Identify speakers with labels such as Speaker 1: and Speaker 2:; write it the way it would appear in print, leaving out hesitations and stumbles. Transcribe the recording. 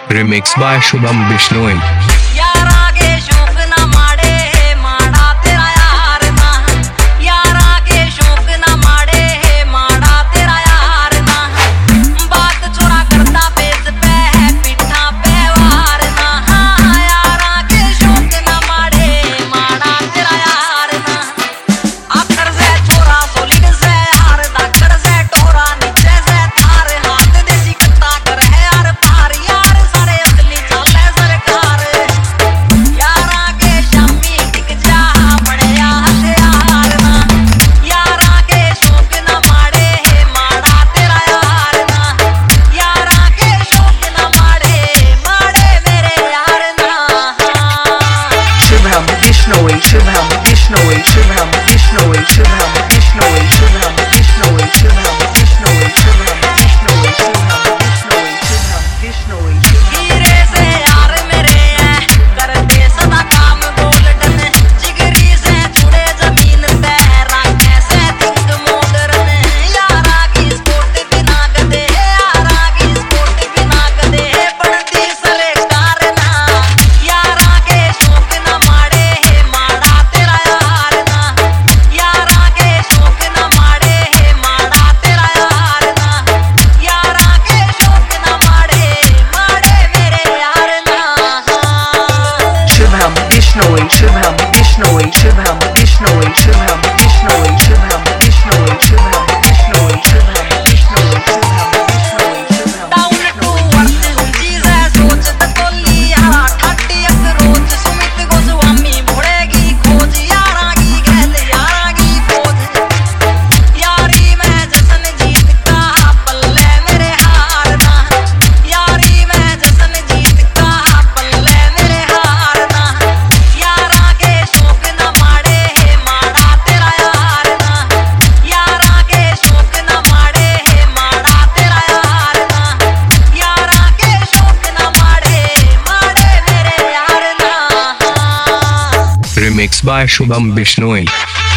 Speaker 1: Remixed by Shubham Bishnoi.
Speaker 2: Shubham Bishnoi, Shubham Bishnoi, Shubham Bishnoi, Shubham Bishnoi, Shubham Bishnoi, Shubham Bishnoi, Shubham Bishnoi, Shubham Bishnoi,
Speaker 3: हीरे से यार मेरे हैं करते सदा काम गोल्डन जिगरी से जुड़े जमीन तेरा कैसे थिंक मॉडर्न यारा की स्पोर्ट बिना कदे यारा की स्पोर्ट बिना कदे पड़ती सरकार ना यारा के शौक ना माड़े माड़ा तेरा यार ना यारा के शौक ना माड़े माड़ा तेरा यार ना यारा के शौक ना माड़े माड़े मेरे यार ना
Speaker 2: Shubham Bishnoi, Shubham Bishnoi, Shubham Bishnoi, Shubham Bishnoi, Shubham Bishnoi, Shubham Bishnoi, Shubham Bishnoi, Shubham Bishnoi, Shubham
Speaker 3: down to earth चीज है सोच तकोली यारा ठाटी रोज सुमित गोस्वामी मुड़ेगी खोज यारा की गैल यारा की खोज यारी में जसन जीत का पल्ले मेरे हारना यारी में जसन जीत का पल्ले मेरे हारना यारा के शौक न माड़े माड़ा तेरा यार ना यारा के शौक न माड़े माड़ा तेरा यार ना यारा के शौक न माड़े माड़े मेरे यार ना
Speaker 1: Remixed by Shubham Bishnoi.